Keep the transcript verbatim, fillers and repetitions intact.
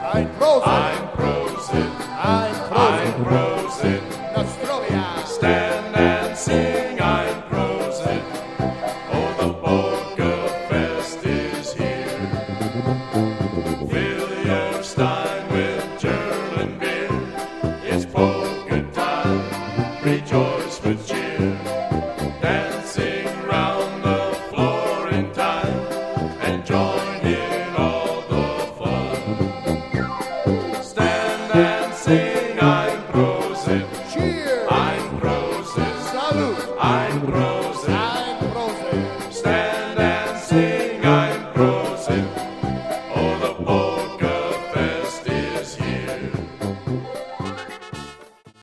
Ein Prosit. Ein Prosit. Ein Ein Prosit. Prosit. Nostrovia. Stand and sing ein Prosit. Oh, the Polka-Fest is here. Fill your stein with German beer. It's polka time. Rejoice with cheer. Dancing round the floor in time. And join in all the fun. Stand and sing ein Prosit. Cheer. Ein Prosit.